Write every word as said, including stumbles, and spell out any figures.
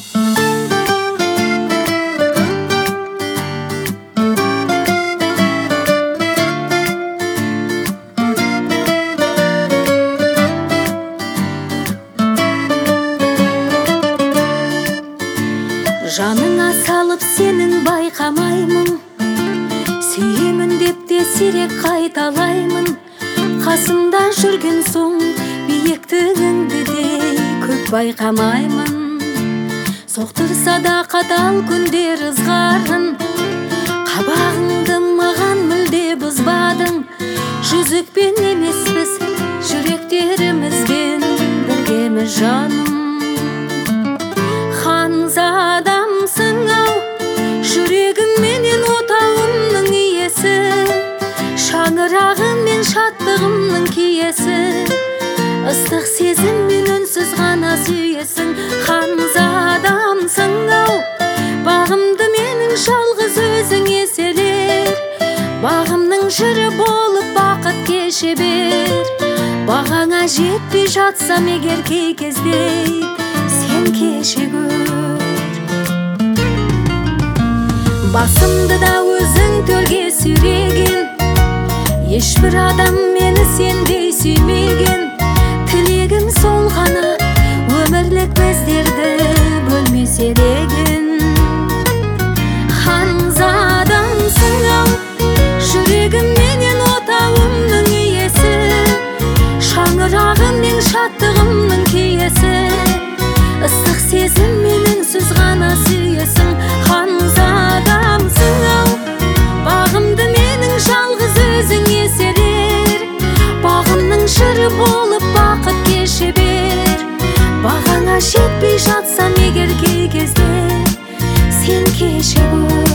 Жаныңа салып сенің байқамаймын, сүйемін деп те сирек қайталаймын. Қасымда жүрген соң биіктігіңді де көп байқамаймын. Соқтырса да қатал күндер ызғарын, қабағыңды маған мүлде бұзбадың. Жүзікпен емеспіз, жүректерімізбен біргеміз жаным. Ханзадамсың-ау, жүрегіңменен отауымның иесі, шаңырағым мен шаттығымның киесі. Ыстық сезіммен үнсіз ғана сүйесің. Ханзадамсың-ау, бағымды менің жалғыз өзің еселер. Бағымның жыры болып бақыт кеше бер. Бағаңа жетпей жатсам егер кей кезде, сен кеше көр. Басымды да өзің төрге сүйреген, ешбір адам мені сендей сүймеген. Тілегім сол ғана, өмірлік біздерді бөлмесе деген. Ханзадамсың-ау, жүрегімменен отауымның иесі, шаңырағым мен шаттығымның киесі. Ыстық сезіммен үнсіз ғана сүйесің. Ханзадамсың-ау, бағымды менің жалғыз өзің еселер. Бағымның жыры болып бақыт кеше бер. Бағаңа жетпей жатсам егер кей кезде, сен кеше көр.